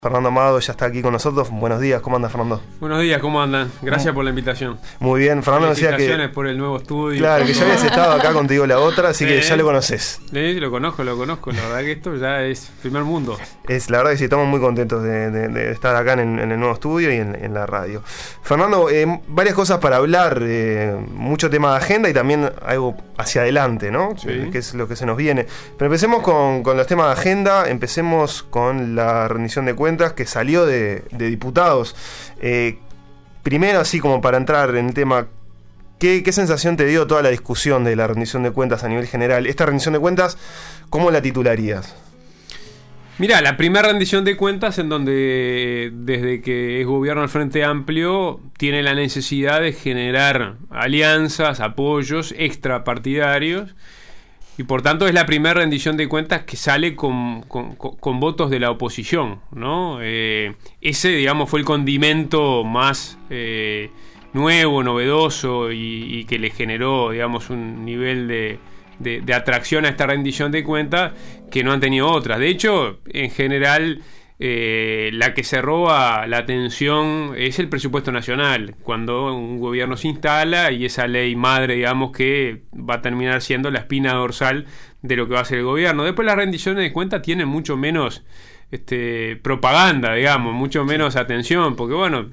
Fernando Amado ya está aquí con nosotros. Buenos días, ¿cómo anda, Fernando? Buenos días, ¿cómo andan? Gracias por la invitación. Muy bien, Fernando decía que... Felicitaciones por el nuevo estudio. Claro, que ya habías estado acá contigo la otra, así que ya lo conoces. Lo conozco. La verdad que esto ya es primer mundo. La verdad que sí, estamos muy contentos de estar acá en el nuevo estudio y en la radio. Fernando, varias cosas para hablar, mucho tema de agenda y también algo hacia adelante, ¿no? Sí. Que es lo que se nos viene. Pero empecemos con los temas de agenda, empecemos con la rendición de cuentas que salió de diputados. Primero, así como para entrar en el tema, ¿qué sensación te dio toda la discusión de la rendición de cuentas a nivel general? Esta rendición de cuentas, ¿cómo la titularías? Mirá, la primera rendición de cuentas en donde desde que es gobierno al Frente Amplio tiene la necesidad de generar alianzas, apoyos extrapartidarios. Y por tanto es la primera rendición de cuentas que sale con votos de la oposición, ¿no? Ese, digamos, fue el condimento más nuevo, novedoso y que le generó, digamos, un nivel de atracción a esta rendición de cuentas que no han tenido otras. De hecho, en general, la que se roba la atención es el presupuesto nacional, cuando un gobierno se instala y esa ley madre, digamos, que va a terminar siendo la espina dorsal de lo que va a ser el gobierno. Después las rendiciones de cuentas tienen mucho menos propaganda, digamos, mucho menos atención, porque bueno,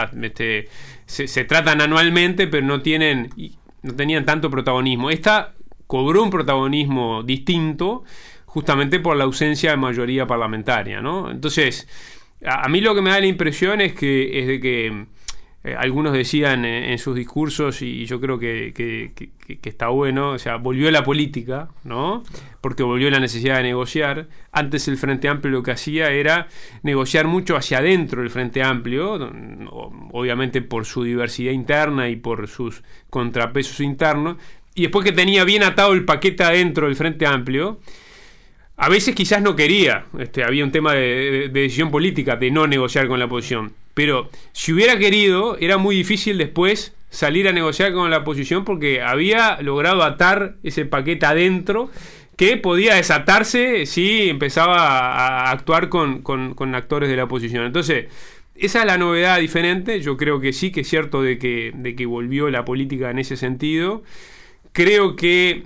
se tratan anualmente, pero no tenían tanto protagonismo. Esta cobró un protagonismo distinto justamente por la ausencia de mayoría parlamentaria, ¿no? Entonces, a mí lo que me da la impresión es de que algunos decían en sus discursos, y yo creo que está bueno, o sea, volvió la política, ¿no? Porque volvió la necesidad de negociar. Antes el Frente Amplio lo que hacía era negociar mucho hacia adentro del Frente Amplio, obviamente por su diversidad interna y por sus contrapesos internos, y después que tenía bien atado el paquete adentro del Frente Amplio, a veces quizás no quería, había un tema de decisión política, de no negociar con la oposición. Pero si hubiera querido, era muy difícil después salir a negociar con la oposición porque había logrado atar ese paquete adentro que podía desatarse si empezaba a actuar con actores de la oposición. Entonces, esa es la novedad diferente. Yo creo que sí, que es cierto de que volvió la política en ese sentido. Creo que,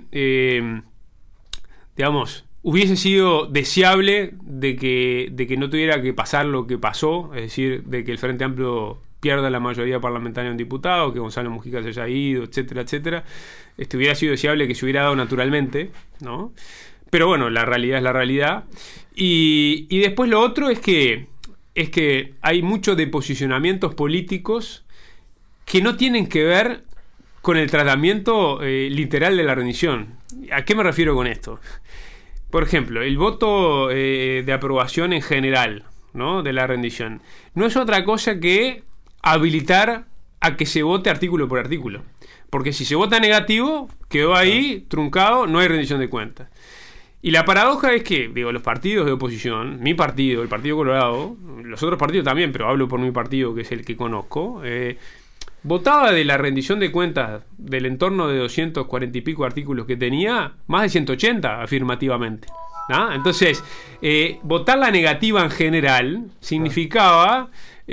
hubiese sido deseable de que no tuviera que pasar lo que pasó, es decir, de que el Frente Amplio pierda la mayoría parlamentaria en diputados, que Gonzalo Mujica se haya ido, etcétera, etcétera. Hubiera sido deseable que se hubiera dado naturalmente, ¿no? Pero bueno, la realidad es la realidad. Y después lo otro es que hay mucho de posicionamientos políticos que no tienen que ver con el tratamiento literal de la rendición. ¿A qué me refiero con esto? Por ejemplo, el voto de aprobación en general, ¿no?, de la rendición no es otra cosa que habilitar a que se vote artículo por artículo. Porque si se vota negativo, quedó ahí truncado, no hay rendición de cuentas. Y la paradoja es que, los partidos de oposición, mi partido, el Partido Colorado, los otros partidos también, pero hablo por mi partido, que es el que conozco, votaba de la rendición de cuentas del entorno de 240 y pico artículos que tenía, más de 180 afirmativamente, ¿no? Entonces, votar la negativa en general significaba,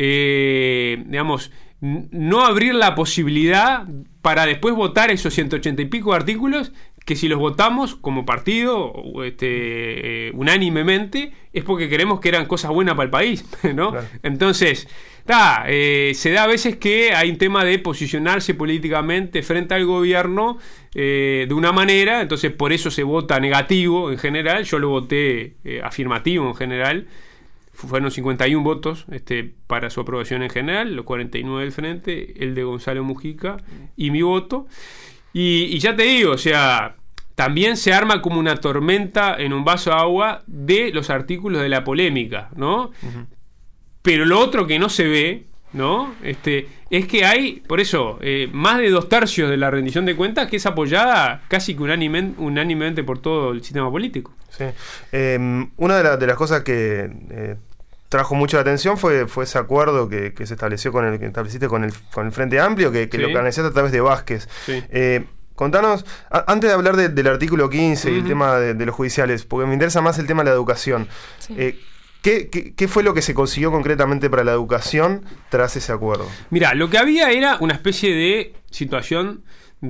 no abrir la posibilidad para después votar esos 180 y pico artículos que si los votamos como partido unánimemente es porque queremos que eran cosas buenas para el país, ¿no? Claro. Entonces, se da a veces que hay un tema de posicionarse políticamente frente al gobierno de una manera, entonces por eso se vota negativo en general. Yo lo voté afirmativo en general. Fueron 51 votos para su aprobación en general, los 49 del Frente, el de Gonzalo Mujica y mi voto. Y ya te digo, o sea, también se arma como una tormenta en un vaso de agua de los artículos de la polémica, ¿no? Uh-huh. Pero lo otro que no se ve, ¿no?, es que hay, por eso, más de 2/3 de la rendición de cuentas que es apoyada casi que unánimemente por todo el sistema político. Sí. Una de las cosas que trajo mucho la atención fue ese acuerdo que se estableció que estableciste con el Frente Amplio, que sí, lo organizaste a través de Vázquez. Sí. Contanos, antes de hablar del artículo 15 y el tema de los judiciales, porque me interesa más el tema de la educación. Sí. ¿Qué fue lo que se consiguió concretamente para la educación tras ese acuerdo? Mirá, lo que había era una especie de situación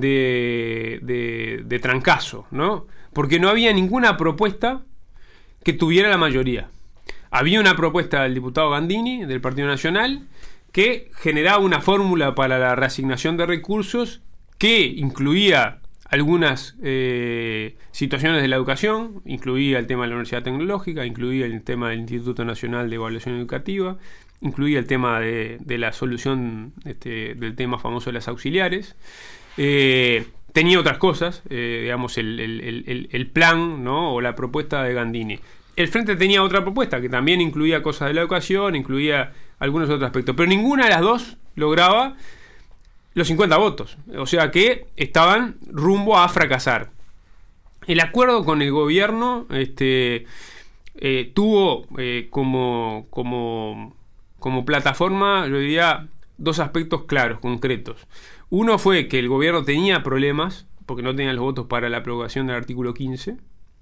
de trancazo, ¿no? Porque no había ninguna propuesta que tuviera la mayoría. Había una propuesta del diputado Gandini, del Partido Nacional, que generaba una fórmula para la reasignación de recursos que incluía algunas situaciones de la educación, incluía el tema de la Universidad Tecnológica, incluía el tema del Instituto Nacional de Evaluación Educativa, incluía el tema de la solución del tema famoso de las auxiliares. Tenía otras cosas, digamos, el plan, ¿no? O la propuesta de Gandini. El Frente tenía otra propuesta que también incluía cosas de la educación, incluía algunos otros aspectos, pero ninguna de las dos lograba los 50 votos, o sea que estaban rumbo a fracasar. El acuerdo con el gobierno tuvo como plataforma, yo diría, dos aspectos claros, concretos. Uno fue que el gobierno tenía problemas, porque no tenía los votos para la aprobación del artículo 15,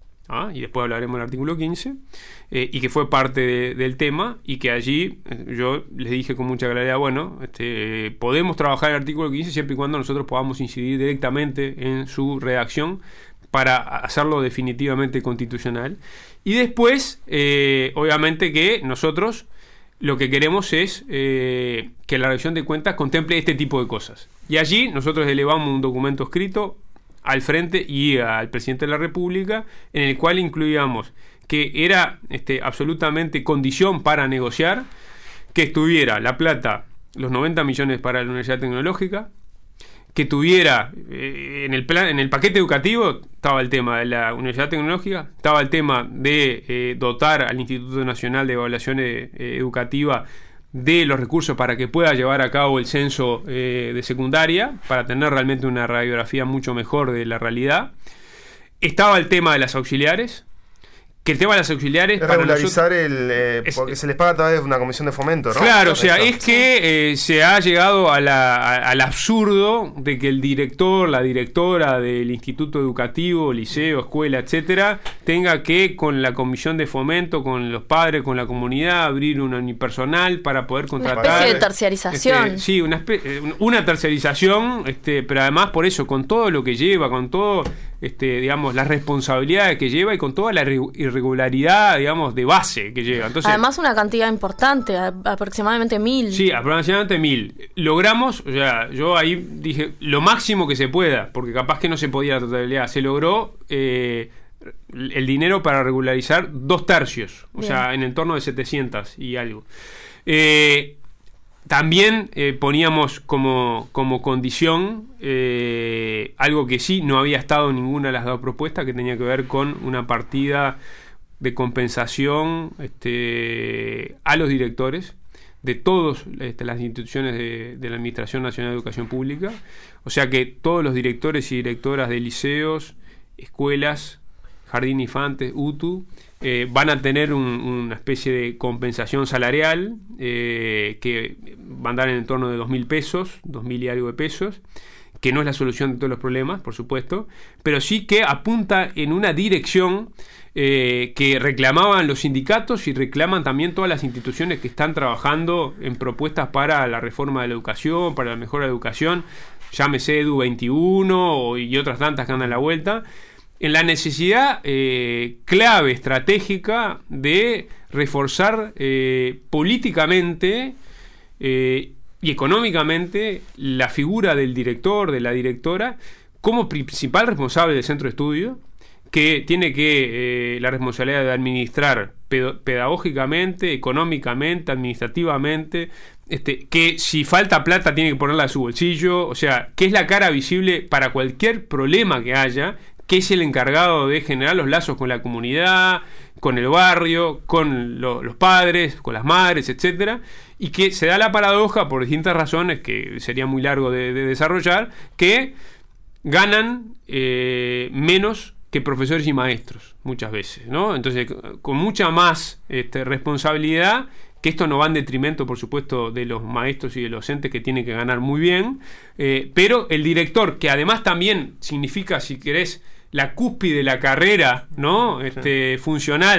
y después hablaremos del artículo 15, y que fue parte del tema, y que allí yo les dije con mucha claridad, bueno, podemos trabajar el artículo 15 siempre y cuando nosotros podamos incidir directamente en su redacción para hacerlo definitivamente constitucional. Y después, obviamente que nosotros lo que queremos es que la rendición de cuentas contemple este tipo de cosas. Y allí nosotros elevamos un documento escrito al Frente y al Presidente de la República, en el cual incluíamos que era absolutamente condición para negociar que estuviera la plata, los 90 millones para la Universidad Tecnológica, que tuviera en el paquete educativo estaba el tema de la Universidad Tecnológica, estaba el tema de dotar al Instituto Nacional de Evaluación Educativa de los recursos para que pueda llevar a cabo el censo de secundaria, para tener realmente una radiografía mucho mejor de la realidad. Estaba el tema de las auxiliares, que el tema de las auxiliares... Es regularizar porque se les paga a través de una comisión de fomento, ¿no? Claro, o sea, es que se ha llegado al absurdo de que el director, la directora del instituto educativo, liceo, escuela, etcétera, tenga que, con la comisión de fomento, con los padres, con la comunidad, abrir un unipersonal para poder contratar... Una especie de terciarización. Sí, una terciarización, pero además por eso, con todo lo que lleva, con todo... digamos, las responsabilidades que lleva y con toda la irregularidad, digamos, de base que lleva. Entonces, además una cantidad importante, aproximadamente 1.000. Sí, aproximadamente 1.000. Logramos, o sea, yo ahí dije lo máximo que se pueda, porque capaz que no se podía la totalidad. Se logró el dinero para regularizar 2/3, o sea, en el torno de 700 y algo. También poníamos como condición algo que sí no había estado en ninguna de las dos propuestas, que tenía que ver con una partida de compensación a los directores de todas las instituciones de la Administración Nacional de Educación Pública. O sea que todos los directores y directoras de liceos, escuelas, Jardín Infantes, UTU, van a tener una especie de compensación salarial que va a andar en el torno de 2.000 pesos, 2.000 y algo de pesos, que no es la solución de todos los problemas, por supuesto, pero sí que apunta en una dirección que reclamaban los sindicatos y reclaman también todas las instituciones que están trabajando en propuestas para la reforma de la educación, para la mejora de la educación, llámese Edu 21 y otras tantas que andan a la vuelta, en la necesidad clave, estratégica, de reforzar políticamente y económicamente la figura del director, de la directora, como principal responsable del centro de estudio, que tiene la responsabilidad de administrar pedagógicamente, económicamente, administrativamente, que si falta plata tiene que ponerla a su bolsillo, o sea, que es la cara visible para cualquier problema que haya, que es el encargado de generar los lazos con la comunidad, con el barrio, con los padres, con las madres, etcétera, y que se da la paradoja, por distintas razones que sería muy largo de desarrollar, que ganan menos que profesores y maestros muchas veces, ¿no? Entonces, con mucha más responsabilidad, que esto no va en detrimento, por supuesto, de los maestros y de los docentes, que tienen que ganar muy bien, pero el director, que además también significa, si querés, la cúspide de la carrera, ¿no? Funcional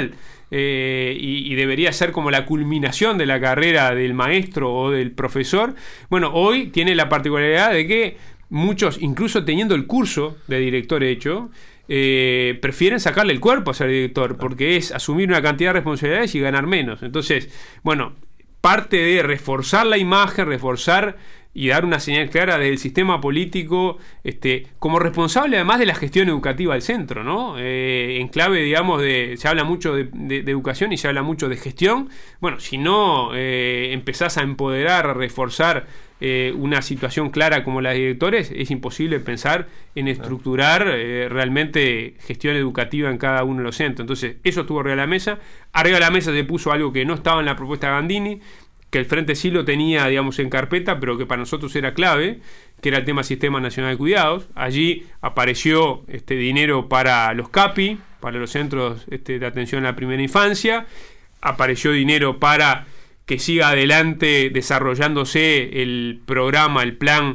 y debería ser como la culminación de la carrera del maestro o del profesor. Bueno, hoy tiene la particularidad de que muchos, incluso teniendo el curso de director hecho, prefieren sacarle el cuerpo a ser director, porque es asumir una cantidad de responsabilidades y ganar menos. Entonces, bueno, parte de reforzar la imagen, reforzar y dar una señal clara del sistema político, como responsable además de la gestión educativa del centro, ¿no? En clave, digamos, se habla mucho de educación y se habla mucho de gestión. Bueno, si no empezás a empoderar, a reforzar una situación clara como la de directores, es imposible pensar en estructurar realmente gestión educativa en cada uno de los centros. Entonces, eso estuvo arriba de la mesa. Arriba de la mesa se puso algo que no estaba en la propuesta de Gandini, que el Frente sí lo tenía, digamos, en carpeta, pero que para nosotros era clave, que era el tema Sistema Nacional de Cuidados. Allí apareció dinero para los CAPI, para los centros de atención a la primera infancia, apareció dinero para que siga adelante desarrollándose el programa, el plan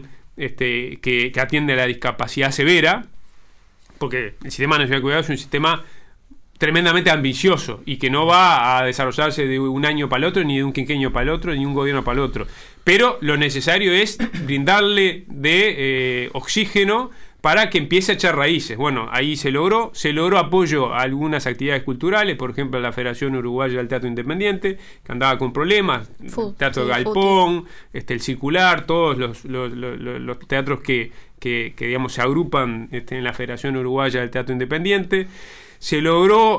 que atiende a la discapacidad severa, porque el Sistema Nacional de Cuidados es un sistema tremendamente ambicioso y que no va a desarrollarse de un año para el otro, ni de un quinquenio para el otro, ni de un gobierno para el otro. Pero lo necesario es brindarle de oxígeno para que empiece a echar raíces. Bueno, ahí se logró apoyo a algunas actividades culturales, por ejemplo, la Federación Uruguaya del Teatro Independiente, que andaba con problemas, Teatro Galpón, el Circular, todos los teatros que digamos se agrupan en la Federación Uruguaya del Teatro Independiente. Se logró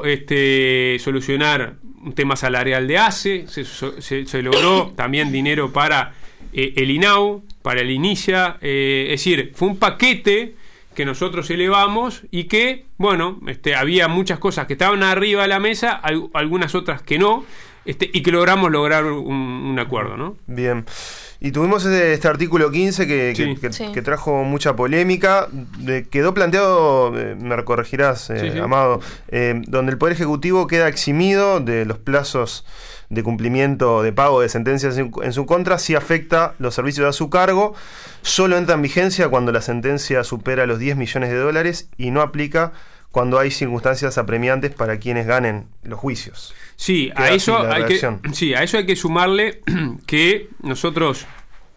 solucionar un tema salarial de ACE, se logró también dinero para el INAU, para el INICIA, es decir, fue un paquete que nosotros elevamos y que, bueno, había muchas cosas que estaban arriba de la mesa, algunas otras que no, y que lograr un acuerdo, ¿no? Bien. Y tuvimos este artículo 15 que trajo mucha polémica. Quedó planteado, me corregirás, Amado, donde el Poder Ejecutivo queda eximido de los plazos de cumplimiento de pago de sentencias en su contra si afecta los servicios a su cargo. Solo entra en vigencia cuando la sentencia supera los $10 millones y no aplica cuando hay circunstancias apremiantes para quienes ganen los juicios. Sí, a eso hay que sumarle que nosotros...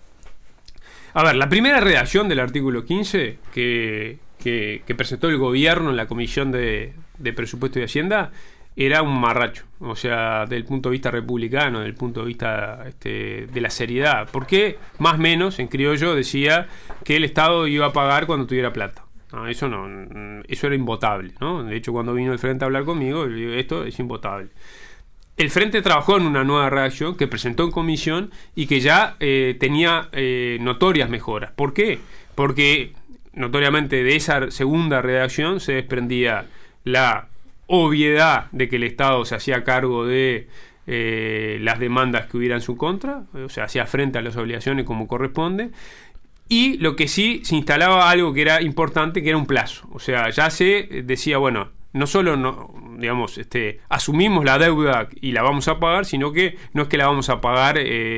A ver, la primera redacción del artículo 15 que presentó el gobierno en la Comisión de Presupuesto y Hacienda era un marracho, o sea, del punto de vista republicano, del punto de vista de la seriedad, porque más o menos en criollo decía que el Estado iba a pagar cuando tuviera plata. No, eso era invotable, ¿no? De hecho, cuando vino el Frente a hablar conmigo, le digo, esto es invotable. El Frente trabajó en una nueva redacción que presentó en comisión y que ya tenía notorias mejoras. ¿Por qué? Porque notoriamente de esa segunda redacción se desprendía la obviedad de que el Estado se hacía cargo de las demandas que hubiera en su contra, o sea, hacía frente a las obligaciones como corresponde. Y lo que sí se instalaba algo que era importante, que era un plazo. O sea, ya se decía, bueno, no solo asumimos la deuda y la vamos a pagar, sino que no es que la vamos a pagar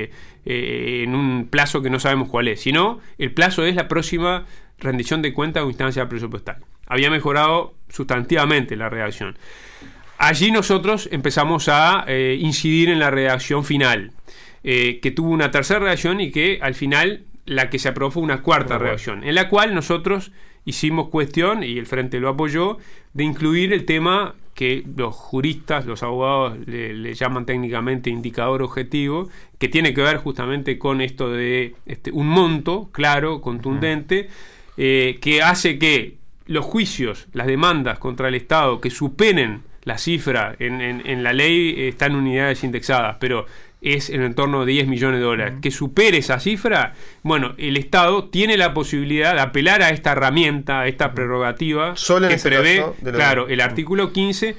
en un plazo que no sabemos cuál es, sino el plazo es la próxima rendición de cuentas o instancia presupuestal. Había mejorado sustantivamente la redacción. Allí nosotros empezamos a incidir en la redacción final, que tuvo una tercera redacción y que al final la que se aprobó fue una cuarta redacción, en la cual nosotros hicimos cuestión, y el Frente lo apoyó, de incluir el tema que los juristas, los abogados le llaman técnicamente indicador objetivo, que tiene que ver justamente con esto de un monto claro, contundente, que hace que los juicios, las demandas contra el Estado que superen la cifra en la ley están en unidades indexadas, pero es en el entorno de $10 millones, que supere esa cifra, bueno, el Estado tiene la posibilidad de apelar a esta herramienta, a esta prerrogativa solo que en prevé, claro, el artículo 15,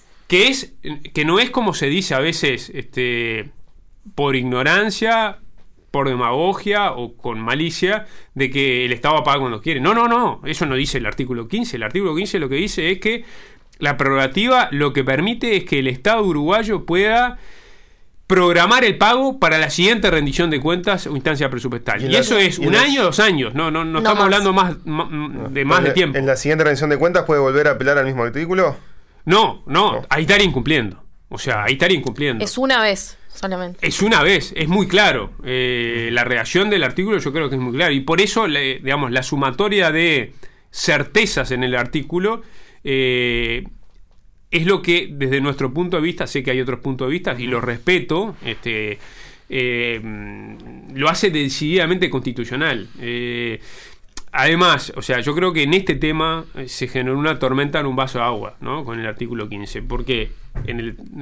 que no es como se dice a veces por ignorancia, por demagogia o con malicia, de que el Estado paga cuando quiere. No, eso no dice el artículo 15. El artículo 15 lo que dice es que la prerrogativa lo que permite es que el Estado uruguayo pueda programar el pago para la siguiente rendición de cuentas o instancia presupuestal. Y eso es un año o 2 años. No estamos hablando más de tiempo. ¿En la siguiente rendición de cuentas puede volver a apelar al mismo artículo? No, ahí estaría incumpliendo. O sea, ahí estaría incumpliendo. Es una vez solamente. Es una vez, es muy claro. La redacción del artículo yo creo que es muy clara. Y por eso, digamos, la sumatoria de certezas en el artículo es lo que, desde nuestro punto de vista, sé que hay otros puntos de vista y los respeto, lo hace decididamente constitucional. Además, o sea, yo creo que en este tema se generó una tormenta en un vaso de agua, ¿no? Con el artículo 15, porque en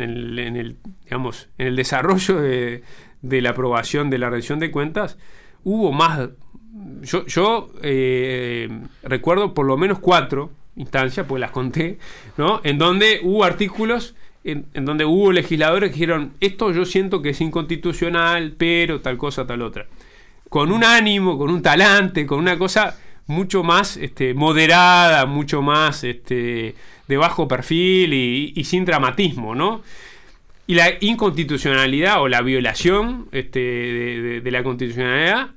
el desarrollo de la aprobación de la rendición de cuentas hubo más. Yo recuerdo por lo menos 4 instancias, pues las conté, ¿no? En donde hubo artículos, en donde hubo legisladores que dijeron: esto yo siento que es inconstitucional, pero tal cosa, tal otra. Con un ánimo, con un talante, con una cosa mucho más moderada, mucho más de bajo perfil y sin dramatismo, ¿no? Y la inconstitucionalidad o la violación de la constitucionalidad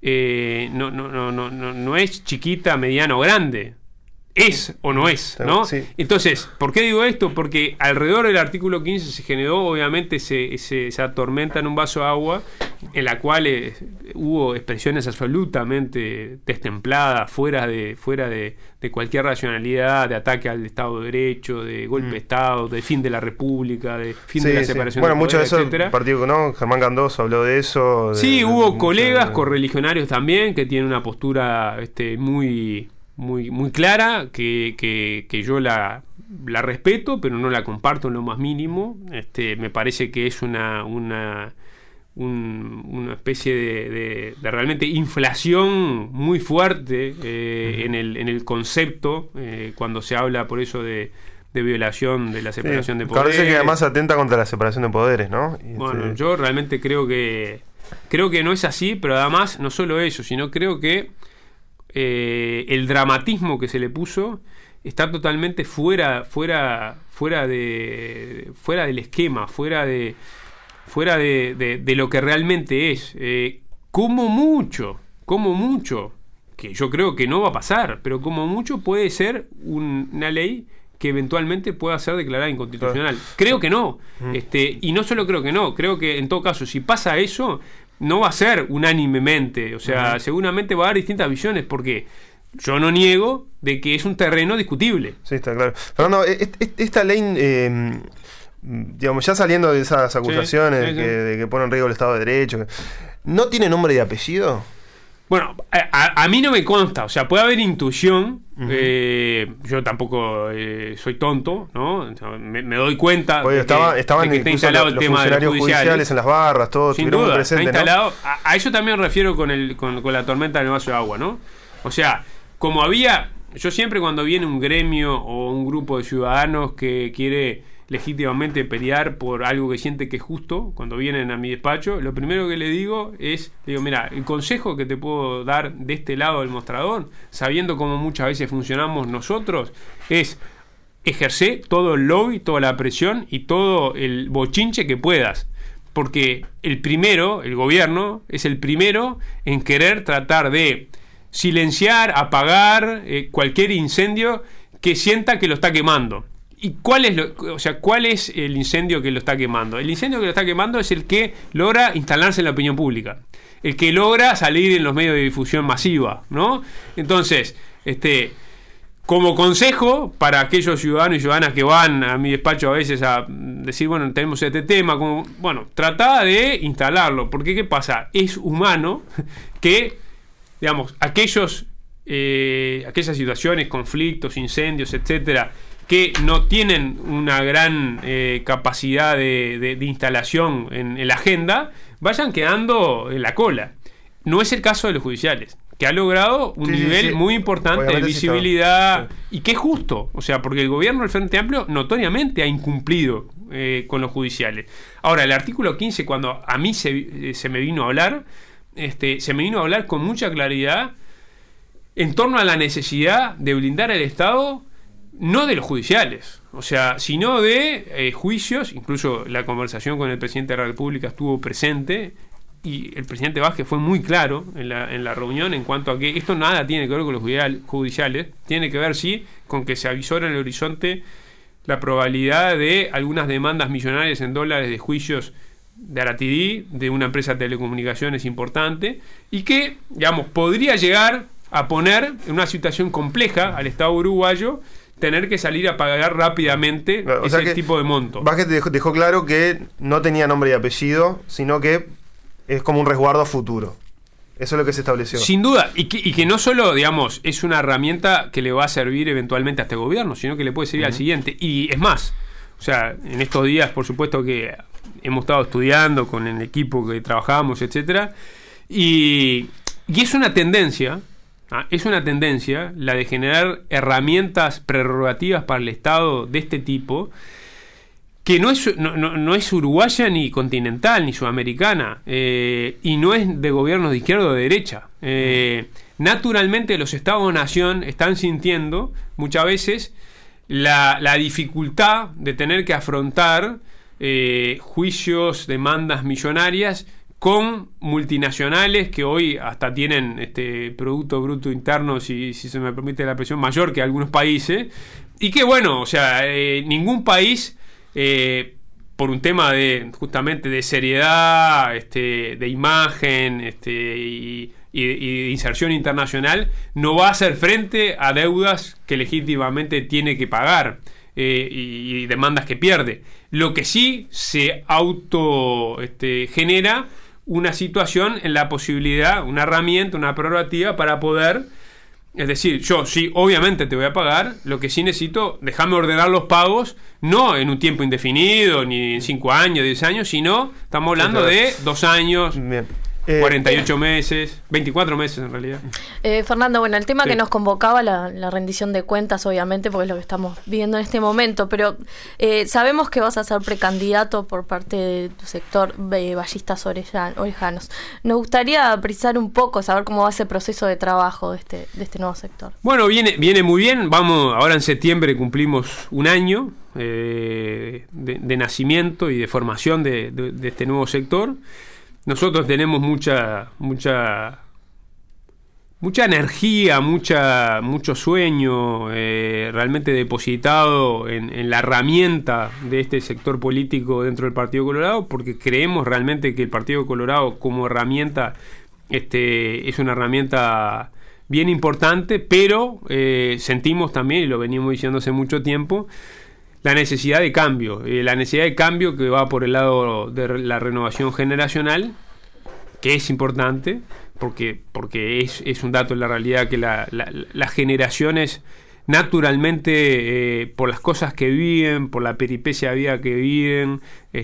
no es chiquita, mediana o grande. Es o no es, ¿no? Sí. Entonces, ¿por qué digo esto? Porque alrededor del artículo 15 se generó, obviamente, esa tormenta en un vaso de agua, en la cual hubo expresiones absolutamente destempladas, fuera de cualquier racionalidad, de ataque al Estado de Derecho, de golpe de Estado, de fin de la República, de fin de la separación de poderes. Bueno, mucho de eso, el partido, ¿no? Germán Candoso habló de eso. Hubo colegas correligionarios también que tienen una postura muy clara, que yo la respeto, pero no la comparto en lo más mínimo. Me parece que es una especie de realmente inflación muy fuerte en el concepto, cuando se habla por eso de violación de la separación de poderes. Parece que además atenta contra la separación de poderes, ¿no? Bueno, yo realmente creo que no es así, pero además no solo eso, sino creo que el dramatismo que se le puso está totalmente fuera del esquema, fuera de lo que realmente es. Como mucho, que yo creo que no va a pasar, pero como mucho puede ser una ley que eventualmente pueda ser declarada inconstitucional. Creo que no. Y no solo creo que no, creo que en todo caso, si pasa eso, no va a ser unánimemente, o sea, seguramente va a haber distintas visiones, porque yo no niego de que es un terreno discutible. Sí, está claro. Fernando, esta ley, digamos, ya saliendo de esas acusaciones de que pone en riesgo el Estado de Derecho, ¿no tiene nombre y apellido? Bueno, a mí no me consta, o sea, puede haber intuición. Yo tampoco soy tonto, ¿no? Me doy cuenta de que está instalado el tema de los judiciales en las barras, todo. Sin duda, presente, está instalado. ¿no? A eso también me refiero con la tormenta en el vaso de agua, ¿no? O sea, como había, yo siempre cuando viene un gremio o un grupo de ciudadanos que quiere legítimamente pelear por algo que siente que es justo, cuando vienen a mi despacho, lo primero que le digo es, mira, el consejo que te puedo dar de este lado del mostrador, sabiendo cómo muchas veces funcionamos nosotros, es ejercer todo el lobby, toda la presión y todo el bochinche que puedas, porque el gobierno es el primero en querer tratar de silenciar, apagar cualquier incendio que sienta que lo está quemando. ¿Y cuál es el incendio que lo está quemando? El incendio que lo está quemando es el que logra instalarse en la opinión pública, el que logra salir en los medios de difusión masiva, ¿no? Entonces, como consejo para aquellos ciudadanos y ciudadanas que van a mi despacho a veces a decir, bueno, tenemos este tema, trata de instalarlo, porque ¿qué pasa? Es humano que, digamos, aquellas situaciones, conflictos, incendios, etcétera, que no tienen una gran capacidad de instalación en la agenda, vayan quedando en la cola. No es el caso de los judiciales, que ha logrado un nivel muy importante de visibilidad, y que es justo, o sea, porque el gobierno del Frente Amplio notoriamente ha incumplido con los judiciales. Ahora, el artículo 15, cuando a mí se me vino a hablar, se me vino a hablar con mucha claridad en torno a la necesidad de blindar al Estado, no de los judiciales, o sea, sino de juicios. Incluso la conversación con el presidente de la República estuvo presente, y el presidente Vázquez fue muy claro en la reunión en cuanto a que esto nada tiene que ver con los judiciales, tiene que ver sí con que se avisora en el horizonte la probabilidad de algunas demandas millonarias en dólares de juicios de Aratidí, de una empresa de telecomunicaciones importante, y que, digamos, podría llegar a poner en una situación compleja al Estado uruguayo tener que salir a pagar rápidamente ese tipo de monto. Vázquez dejó claro que no tenía nombre y apellido, sino que es como un resguardo a futuro. Eso es lo que se estableció. Sin duda, y que no solo, digamos, es una herramienta que le va a servir eventualmente a este gobierno, sino que le puede servir al siguiente. Y es más, o sea, en estos días, por supuesto que hemos estado estudiando con el equipo que trabajamos, etcétera, y es una tendencia la de generar herramientas prerrogativas para el Estado de este tipo, que no es uruguaya ni continental ni sudamericana, y no es de gobiernos de izquierda o de derecha. Naturalmente los Estados-nación están sintiendo muchas veces la dificultad de tener que afrontar juicios, demandas millonarias con multinacionales que hoy hasta tienen Producto Bruto Interno, si se me permite la expresión, mayor que algunos países, y que bueno, o sea, ningún país, por un tema justamente de seriedad, de imagen, y de inserción internacional, no va a hacer frente a deudas que legítimamente tiene que pagar, y demandas que pierde. Lo que sí se genera una situación en la posibilidad, una herramienta, una prerrogativa para poder, es decir, yo sí, obviamente te voy a pagar, lo que sí necesito, déjame ordenar los pagos, no en un tiempo indefinido, ni en 5 años, 10 años, sino estamos hablando de 2 años. Bien. 48 meses, 24 meses en realidad. Fernando, bueno, el tema que nos convocaba, la rendición de cuentas, obviamente, porque es lo que estamos viviendo en este momento, pero sabemos que vas a ser precandidato por parte de tu sector, Ballistas Orejanos. Nos gustaría precisar un poco, saber cómo va ese proceso de trabajo de este nuevo sector. Bueno, viene muy bien. Vamos, ahora en septiembre cumplimos 1 año de nacimiento y de formación de este nuevo sector. Nosotros tenemos mucha energía, mucho sueño realmente depositado en la herramienta de este sector político dentro del Partido Colorado, porque creemos realmente que el Partido Colorado como herramienta es una herramienta bien importante, pero sentimos también, y lo venimos diciendo hace mucho tiempo, la necesidad de cambio que va por el lado de la renovación generacional, que es importante, porque es un dato de la realidad que las generaciones naturalmente, por las cosas que viven, por la peripecia de vida que viven,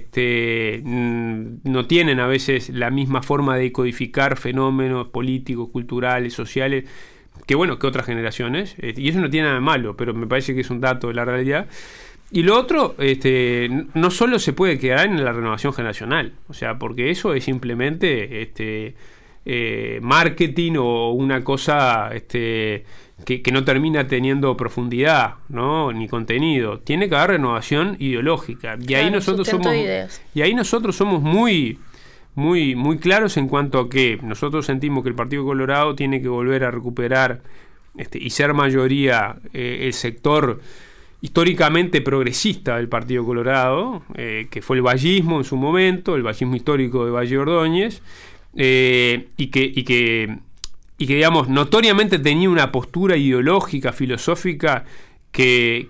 no tienen a veces la misma forma de codificar fenómenos políticos, culturales, sociales, que otras generaciones, y eso no tiene nada de malo, pero me parece que es un dato de la realidad. Y lo otro, no solo se puede quedar en la renovación generacional, o sea, porque eso es simplemente marketing o una cosa que no termina teniendo profundidad, ¿no? Ni contenido. Tiene que haber renovación ideológica. Y ahí nosotros somos muy claros en cuanto a que nosotros sentimos que el Partido Colorado tiene que volver a recuperar y ser mayoría el sector históricamente progresista del Partido Colorado, que fue el vallismo en su momento, el vallismo histórico de Valle Ordóñez, y que digamos notoriamente tenía una postura ideológica, filosófica que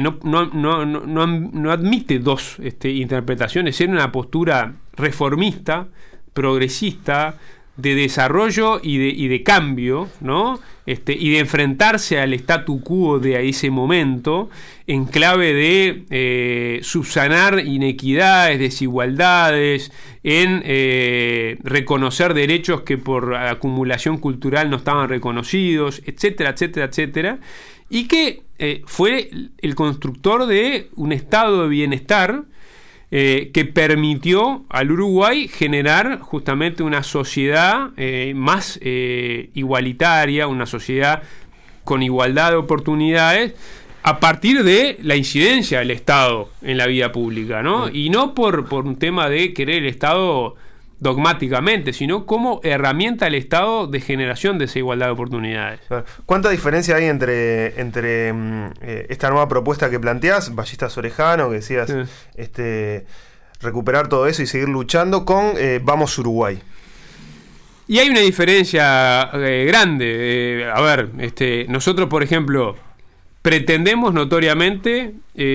no admite dos interpretaciones. Era una postura reformista, progresista, de desarrollo y de cambio, ¿no? Y de enfrentarse al statu quo de ese momento en clave de subsanar inequidades, desigualdades, en reconocer derechos que por acumulación cultural no estaban reconocidos, etcétera, etcétera, etcétera, y que fue el constructor de un estado de bienestar que permitió al Uruguay generar justamente una sociedad más igualitaria, una sociedad con igualdad de oportunidades, a partir de la incidencia del Estado en la vida pública, ¿no? Y no por un tema de querer el Estado dogmáticamente, sino como herramienta del Estado de generación de esa igualdad de oportunidades. ¿Cuánta diferencia hay entre esta nueva propuesta que planteás, Ballistas Orejano, que decías, recuperar todo eso y seguir luchando, con Vamos Uruguay? Y hay una diferencia grande. A ver, nosotros, por ejemplo, pretendemos notoriamente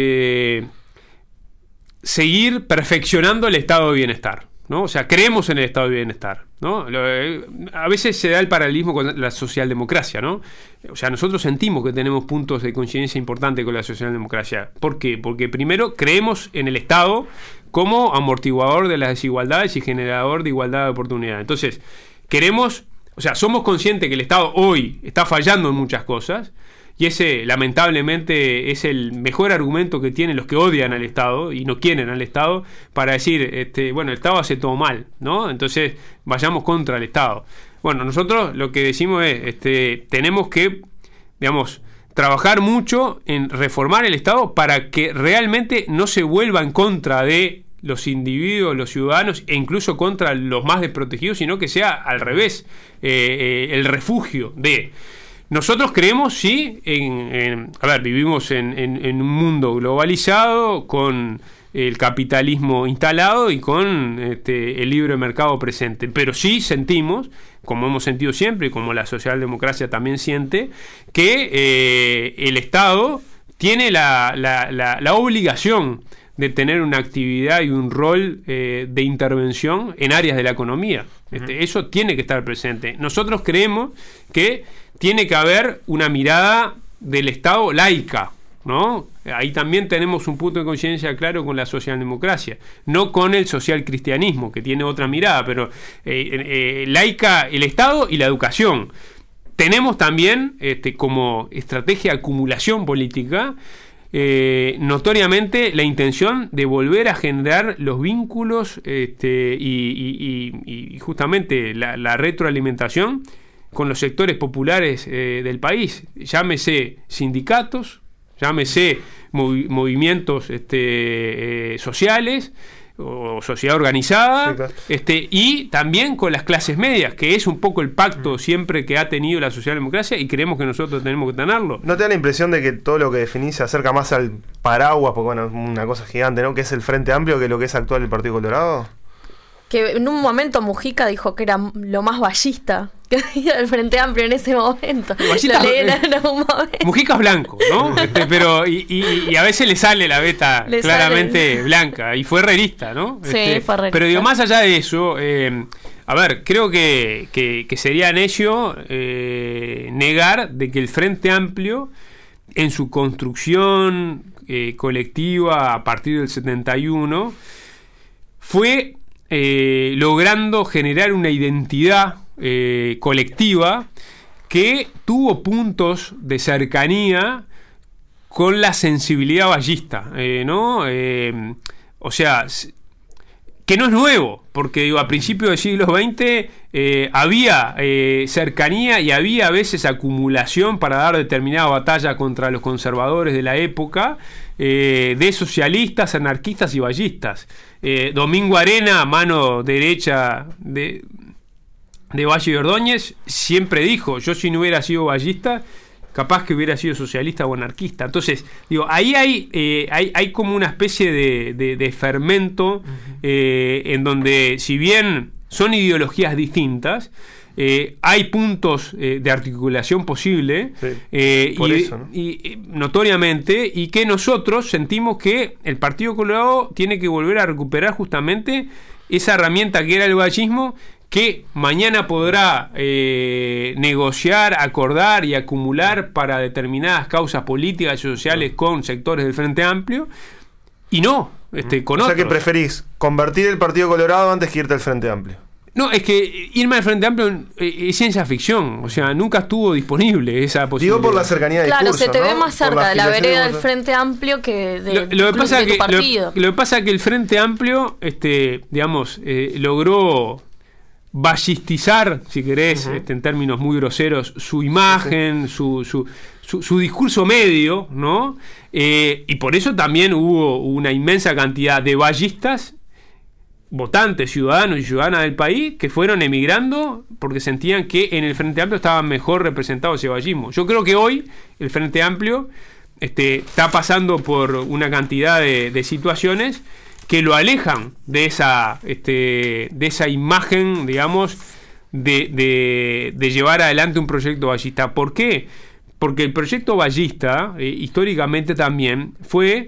seguir perfeccionando el estado de bienestar, ¿no? O sea, creemos en el estado de bienestar, ¿no? A veces se da el paralelismo con la socialdemocracia, ¿no? O sea, nosotros sentimos que tenemos puntos de coincidencia importantes con la socialdemocracia. ¿Por qué? Porque primero creemos en el Estado como amortiguador de las desigualdades y generador de igualdad de oportunidades. Entonces, queremos, o sea, somos conscientes que el Estado hoy está fallando en muchas cosas, y ese, lamentablemente, es el mejor argumento que tienen los que odian al Estado y no quieren al Estado para decir, bueno, el Estado hace todo mal, ¿no? Entonces, vayamos contra el Estado. Bueno, nosotros lo que decimos es, tenemos que, digamos, trabajar mucho en reformar el Estado para que realmente no se vuelva en contra de los individuos, los ciudadanos, e incluso contra los más desprotegidos, sino que sea al revés, el refugio de... Nosotros creemos, sí, a ver, vivimos en un mundo globalizado, con el capitalismo instalado y con el libre mercado presente, pero sí sentimos, como hemos sentido siempre y como la socialdemocracia también siente, que el Estado tiene la obligación de tener una actividad y un rol de intervención en áreas de la economía. Eso tiene que estar presente. Nosotros creemos que tiene que haber una mirada del Estado laica, ¿no? Ahí también tenemos un punto de coincidencia claro con la socialdemocracia, no con el socialcristianismo, que tiene otra mirada, pero laica el Estado y la educación. Tenemos también como estrategia de acumulación política notoriamente la intención de volver a generar los vínculos y justamente la retroalimentación con los sectores populares del país, llámese sindicatos, llámese movimientos sociales o sociedad organizada, sí, claro. Y también con las clases medias, que es un poco el pacto siempre que ha tenido la socialdemocracia, y creemos que nosotros tenemos que tenerlo. ¿No te da la impresión de que todo lo que definís se acerca más al paraguas, porque bueno, una cosa gigante, ¿no?, que es el Frente Amplio, que lo que es actual el Partido Colorado? Que en un momento Mujica dijo que era lo más ballista que había el Frente Amplio en ese momento. Mujica es blanco, ¿no? Pero y a veces le sale la beta claramente blanca, y fue herrerista, ¿no? Sí, fue herrerista. Pero digo, más allá de eso, a ver, creo que sería necio negar de que el Frente Amplio, en su construcción colectiva a partir del 71, fue logrando generar una identidad colectiva que tuvo puntos de cercanía con la sensibilidad ballista, ¿no? O sea, que no es nuevo, porque digo, a principios del siglo XX había cercanía y había a veces acumulación para dar determinada batalla contra los conservadores de la época, de socialistas, anarquistas y ballistas. Domingo Arena, mano derecha de Valle y Ordóñez, siempre dijo: yo, si no hubiera sido ballista, capaz que hubiera sido socialista o anarquista. Entonces, digo, ahí hay como una especie de fermento, en donde, si bien son ideologías distintas, hay puntos de articulación posible, sí, por eso, ¿no? y notoriamente, y que nosotros sentimos que el Partido Colorado tiene que volver a recuperar justamente esa herramienta que era el ballismo, que mañana podrá negociar, acordar y acumular para determinadas causas políticas y sociales con sectores del Frente Amplio, y no con otros. O sea, que preferís convertir el Partido Colorado antes que irte al Frente Amplio. No, es que irme al Frente Amplio es ciencia ficción, o sea, nunca estuvo disponible esa posibilidad. Digo, por la cercanía de discurso, claro, se te ¿no?, ve más cerca de la vereda del Frente Amplio que de tu partido. Lo que pasa es que el Frente Amplio, digamos, logró ballistizar, si querés, en términos muy groseros, su imagen, su discurso medio, ¿no? Y por eso también hubo una inmensa cantidad de ballistas votantes, ciudadanos y ciudadanas del país que fueron emigrando porque sentían que en el Frente Amplio estaba mejor representado el ceballismo. Yo creo que hoy el Frente Amplio está pasando por una cantidad de situaciones que lo alejan de esa imagen, digamos, de llevar adelante un proyecto ballista. ¿Por qué? Porque el proyecto ballista, históricamente también, fue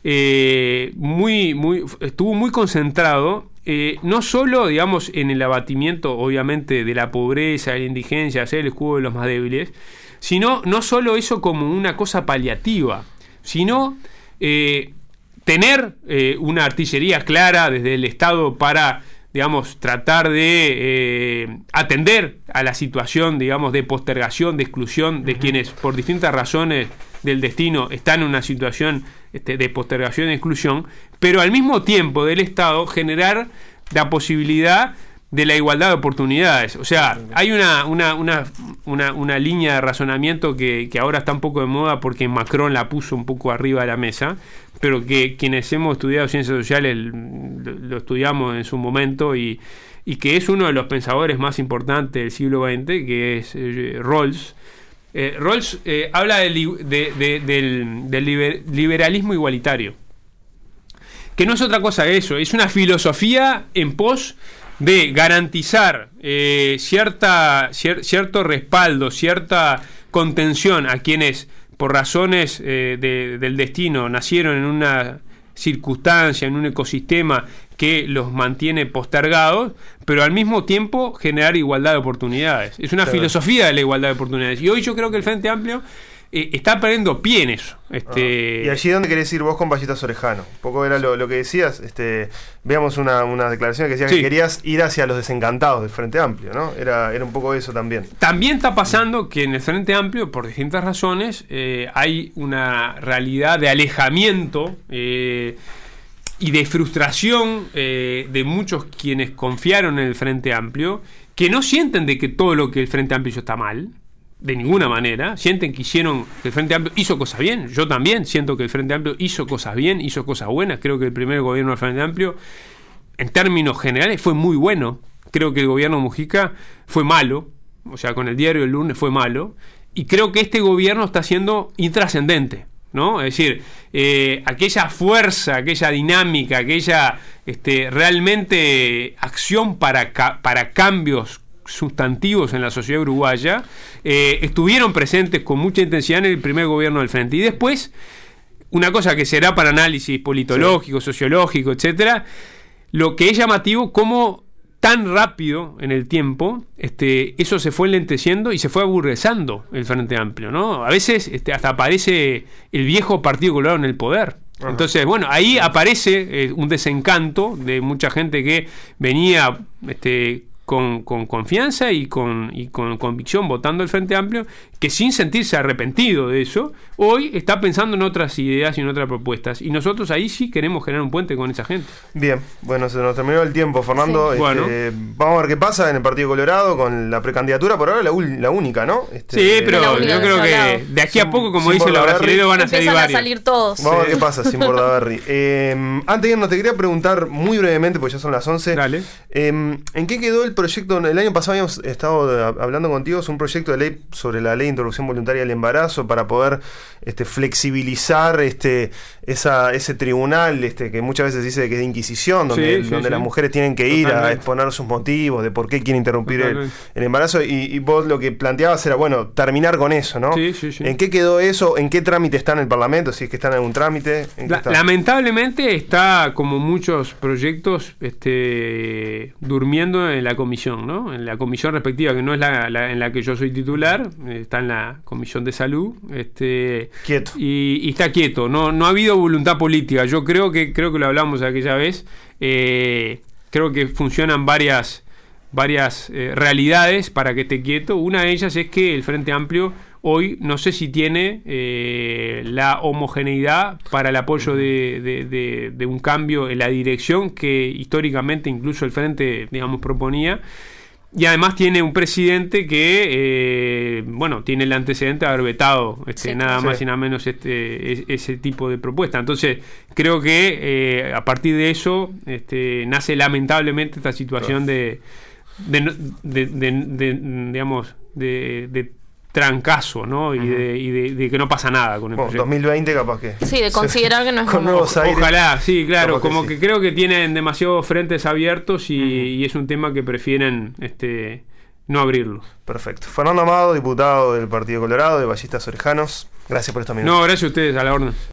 estuvo muy concentrado, no solo, digamos, en el abatimiento, obviamente, de la pobreza, de la indigencia, hacer el escudo de los más débiles, sino no solo eso como una cosa paliativa, sino tener una artillería clara desde el Estado para, digamos, tratar de atender a la situación, digamos, de postergación, de exclusión de quienes por distintas razones del destino están en una situación de postergación e exclusión, pero al mismo tiempo del Estado generar la posibilidad de la igualdad de oportunidades. O sea, hay una línea de razonamiento que ahora está un poco de moda porque Macron la puso un poco arriba de la mesa, pero que quienes hemos estudiado ciencias sociales lo estudiamos en su momento y que es uno de los pensadores más importantes del siglo XX, que es Rawls. Rawls habla del liberalismo igualitario, que no es otra cosa que eso, es una filosofía en pos de garantizar cierto respaldo, cierta contención a quienes por razones del destino nacieron en una circunstancia, en un ecosistema que los mantiene postergados, pero al mismo tiempo generar igualdad de oportunidades. Es una filosofía de la igualdad de oportunidades. Y hoy yo creo que el Frente Amplio está perdiendo pie en eso. ¿Y allí dónde querés ir vos con Ballistas Orejano? Un poco era lo que decías. Veamos una declaración que decía que querías ir hacia los desencantados del Frente Amplio, ¿no? Era un poco eso también. También está pasando que en el Frente Amplio, por distintas razones, hay una realidad de alejamiento y de frustración de muchos quienes confiaron en el Frente Amplio, que no sienten de que todo lo que el Frente Amplio hizo está mal, de ninguna manera. Sienten que el Frente Amplio hizo cosas bien. Yo también siento que el Frente Amplio hizo cosas bien, hizo cosas buenas. Creo que el primer gobierno del Frente Amplio, en términos generales, fue muy bueno. Creo que el gobierno Mujica fue malo, o sea, con el diario El Lunes fue malo, y creo que este gobierno está siendo intrascendente, ¿no? Es decir, aquella fuerza, aquella dinámica, aquella realmente acción para cambios sustantivos en la sociedad uruguaya, estuvieron presentes con mucha intensidad en el primer gobierno del Frente. Y después, una cosa que será para análisis politológico, sociológico, etcétera, lo que es llamativo, cómo tan rápido en el tiempo eso se fue lenteciendo y se fue aburguesando el Frente Amplio, ¿no? A veces hasta aparece el viejo Partido Colorado en el poder. Entonces, bueno, ahí aparece un desencanto de mucha gente que venía con confianza y con convicción votando el Frente Amplio, que sin sentirse arrepentido de eso, hoy está pensando en otras ideas y en otras propuestas. Y nosotros ahí sí queremos generar un puente con esa gente. Bien, bueno, se nos terminó el tiempo, Fernando. Sí. Bueno. Vamos a ver qué pasa en el Partido Colorado con la precandidatura, por ahora la única, ¿no? Sí, pero yo creo que de aquí a poco, como dicen los brasileños, van a salir todos. Vamos a ver qué pasa sin Bordaberry. Antes de irnos, te quería preguntar muy brevemente, porque ya son las 11. Dale. ¿En qué quedó el proyecto? El año pasado habíamos estado hablando contigo, es un proyecto de ley sobre la ley de interrupción voluntaria del embarazo para poder flexibilizar ese tribunal que muchas veces dice que es de inquisición, donde las mujeres tienen que ir a exponer sus motivos de por qué quieren interrumpir el embarazo, y vos lo que planteabas era, bueno, terminar con eso, ¿no? Sí. ¿En qué quedó eso? ¿En qué trámite está en el Parlamento? Si es que está en algún trámite. Lamentablemente está, como muchos proyectos, durmiendo en la comisión, ¿no? En la comisión respectiva, que no es en la que yo soy titular, está en la Comisión de Salud, quieto. Y está quieto. No ha habido voluntad política. Yo creo que lo hablamos aquella vez. Creo que funcionan varias realidades para que esté quieto. Una de ellas es que el Frente Amplio hoy no sé si tiene la homogeneidad para el apoyo de un cambio en la dirección que históricamente incluso el Frente, digamos, proponía. Y además tiene un presidente que, tiene el antecedente de haber vetado nada más y nada menos ese tipo de propuesta. Entonces, creo que a partir de eso nace lamentablemente esta situación de trancazo, ¿no? Y de que no pasa nada con el proyecto. 2020 capaz que. Sí, de considerar que no es con nuevos aires. Ojalá, sí, claro, como que creo que tienen demasiados frentes abiertos y es un tema que prefieren no abrirlos. Perfecto. Fernando Amado, diputado del Partido Colorado de Ballistas Orejanos. Gracias por esta minutos. No, gracias a ustedes, a la orden.